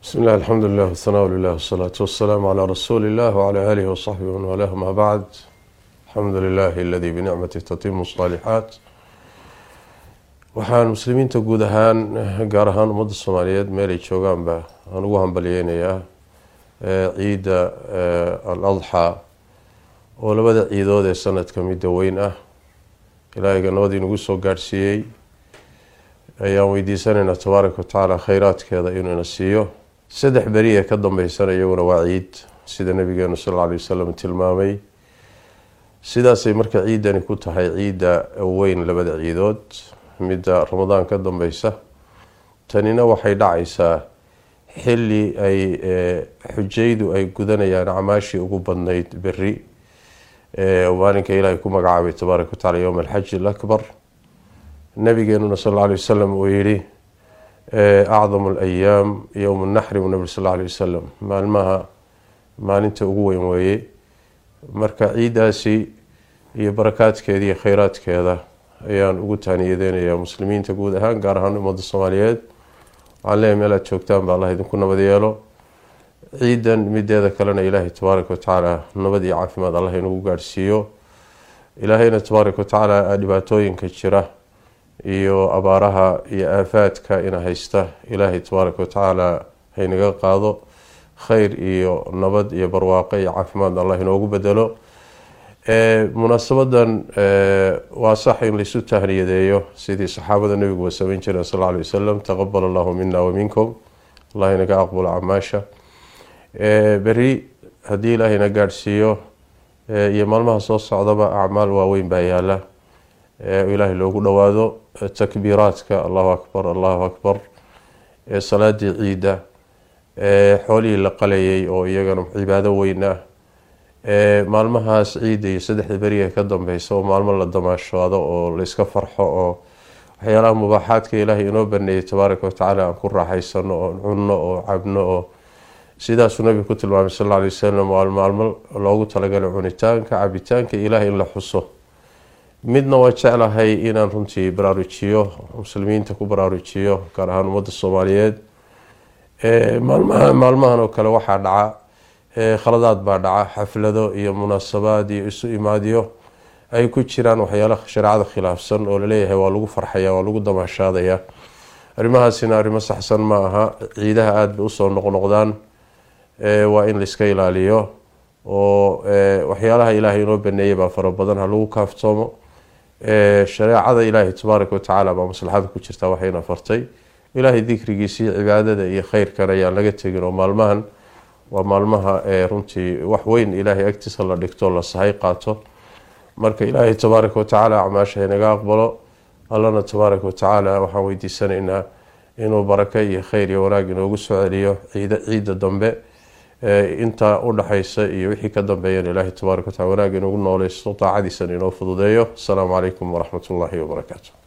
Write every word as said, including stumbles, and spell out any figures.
بسم الله الحمد لله والثناء لله والصلاة والسلام على رسول الله وعلى آله وصحبه ومن والاه ما بعد. الحمد لله الذي بنعمته تتم الصالحات. waxaan muslimiinta guud ahaan gaar ahaan ummadda Soomaaliyeed meel ay joogaanba aan ugu hambalyeeynaya ciida al-Adha oo labada ciidood ee sanadka mid weyn ah Ilaahay nabad inagu soo gaarsiiyay ayaan weydiisanaynaa tabaaraka wa taala khayraadkeeda inuu ina siiyo saddex bari ee ka dambeysana iyaguna waa ciid sida nabigeena sallallahu alayhi wasallam tilmaamay sidaasay marka ciidani ku tahay ciida weyn labada ciidood midda Ramadaan ka dambeysa tanina waxay dhacaysaa xilli ay xujaydu ay gudanayaan acmaashii ugu badnayd bari ee waaninka Ilaahay ku magacaabay tabaaraka wa taala yawm al-hajj al-akbar nabigeena sallallahu alayhi wasallam oo yiri أعظم الأيام يوم النحر والنبي صلى الله عليه وسلم مالمها maalinta ugu weyn weeye marka ciidaasi iyo barakaadkeeda iyo khayraadkeeda ayaan ugu taaniyadeenayaa muslimiinta guud ahaan gaar ahaan ummadda Soomaaliyeed waxaan leeyahay meel aad joogtaan baa Allah idinku nabad yeelo ciidan mideeda kalena Ilaahay tabaaraka wa taala nabad iyo caafimaad Allah inagu gaarsiiyo Ilaahayna tabaaraka wa taala dhibaatooyinka jira iyo abaaraha iyo aafaadka ina haysta Ilaahay tabaaraka wa taala haynaga qaado khayr iyo nabad iyo barwaaqo iyo caafimaad Allah inoogu bedelo ee munaasabadan waa sax in la isu tahniyadeeyo sidii saxaabada nabiga wa sameyn jireen sallallahu alayhi wasallam taqabbal Allahu minna wa minkum Allah inaga aqbalo acmaasha ee bari hadii Ilaahay na gaarsiiyo iyo maalmaha soo socdaba acmaal waaweyn baa yaala ee Ilaahay loogu dhawaado takbiiraadka Allahu akbar Allahu akbar ee salaadii ciida ee xoolii la qalayay oo iyagana cibaado weyn ah ee maalmahaas ciida iyo saddex bari ka dambeeyay oo maalmo la damaashado oo la iska farxo oo waxyaalaha mubaaxaadka Ilaahay inoo baneeyay tabaaraka wa taala aan ku raaxaysano oo cunno oo cabno oo sidaas nabiga ku tilmaamay sallallahu alayhi wasallam oo maalmo loogu talagalay cunitaanka cabitaanka Ilaahay in la xuso midna waa jeclahay inaan runtii baraarujiyo muslimiinta ku baraarujiyo gaar ahaan ummadda Soomaaliyeed ee maalmaha maalmahan oo kale waxa dhaca ee khaladaad baa dhaca xaflado iyo munaasabaad iyo isu imaadiyo ay ku jiraan waxyaalaha shariicada khilaafsan oo la leeyahay waa lagu farxaya waa lagu damaashaadaya arimahaasina arimo saxsan ma aha ciidaha aad u soo noqnoqdaan ee waa in la iska ilaaliyo oo waxyaalaha Ilaahay inoo baneeyay baa fara badan ha lagu kaaftoomo ee shariicada Ilaahay tabaaraka wa taala baa maslaxada ku jirta waxayna fartay Ilaahay dhikrigiisa iyo cibaadada iyo khayrka ayaan laga tagin oo maalmahan waa maalmaha ee runtii wax weyn Ilaahay agtiisa la dhigto la sahay qaato marka Ilaahay tabaaraka wa taala acmaasha inaga aqbalo Allahna tabaaraka wa taala waxaan weydiisanaynaa inuu baraka iyo khayr iyo wanaag inoogu soo celiyo ciida ciida dambe inta u dhaxaysa iyo wixii ka dambeeyay Ilaahay tabaaraka wa taala wanaag inoogu nooleeyo taacadiisa inoo fududeeyo. Assalaamu alaykum wa rahmatullahi wa barakaatuh.